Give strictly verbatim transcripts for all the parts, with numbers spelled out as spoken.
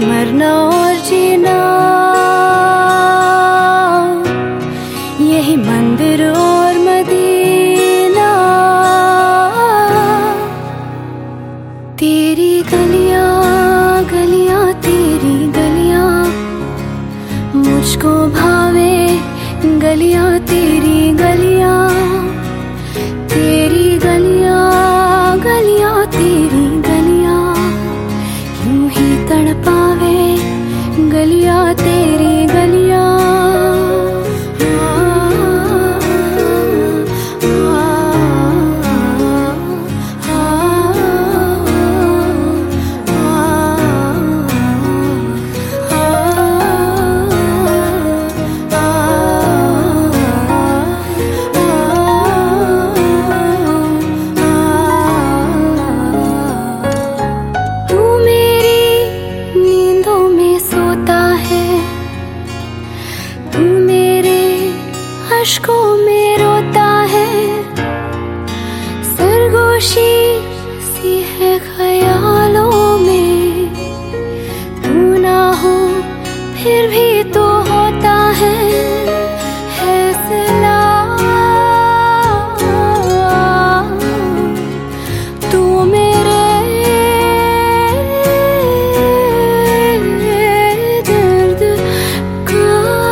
मरना और जीना, यही मंदिर और मदीना। तेरी गलियां गलियां तेरी गलियां मुझको भावे, गलियां तेरी गलियां, तेरी गलियां गलियां तेरी गलियां यूं ही तड़पावे, गलियां तेरी गलियां। अश्कों में रोता है, सरगोशी सी है ख्यालों में। तू ना हो फिर भी तो होता है फैसला। तू मेरे दर्द का,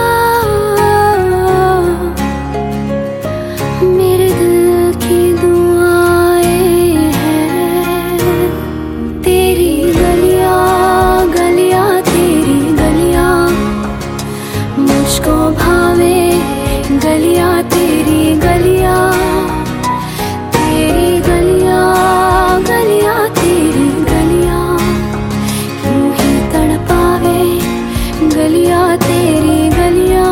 मेरे दिल की दुआएं हैं। तेरी गलियां गलियां तेरी गलियां मुझको भावे, गलियां तेरी गलियां, तेरी गलियां गलियां तेरी गलियां यूं ही तड़पावे, गलियां तेरी गलियां।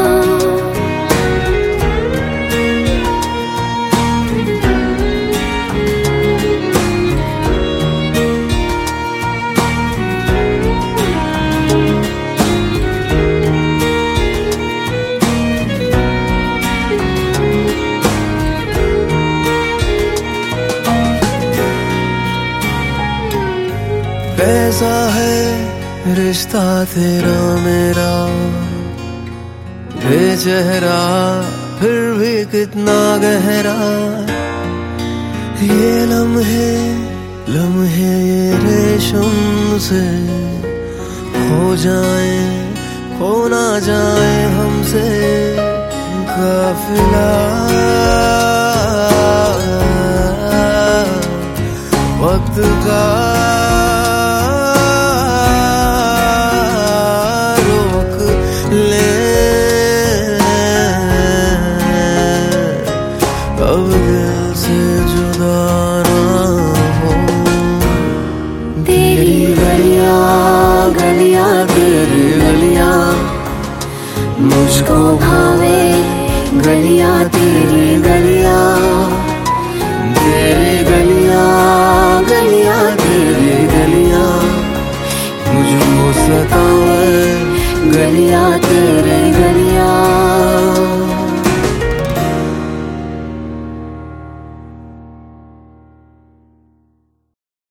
कैसा है रिश्ता तेरा मेरा, बेचेहरा फिर भी कितना गहरा। ये लम्हे लम्हे ये रेशम से खो जाए, खो ना जाए हमसे काफिला। वक्त का अब दिल से जुदा ना हो। तेरी गलियां गलियां तेरी गलियां मुझको भावे, गलियां तेरी गलियां, तेरी गलियां गलियां तेरी गलियां मुझको सतावे, गलियां तेरी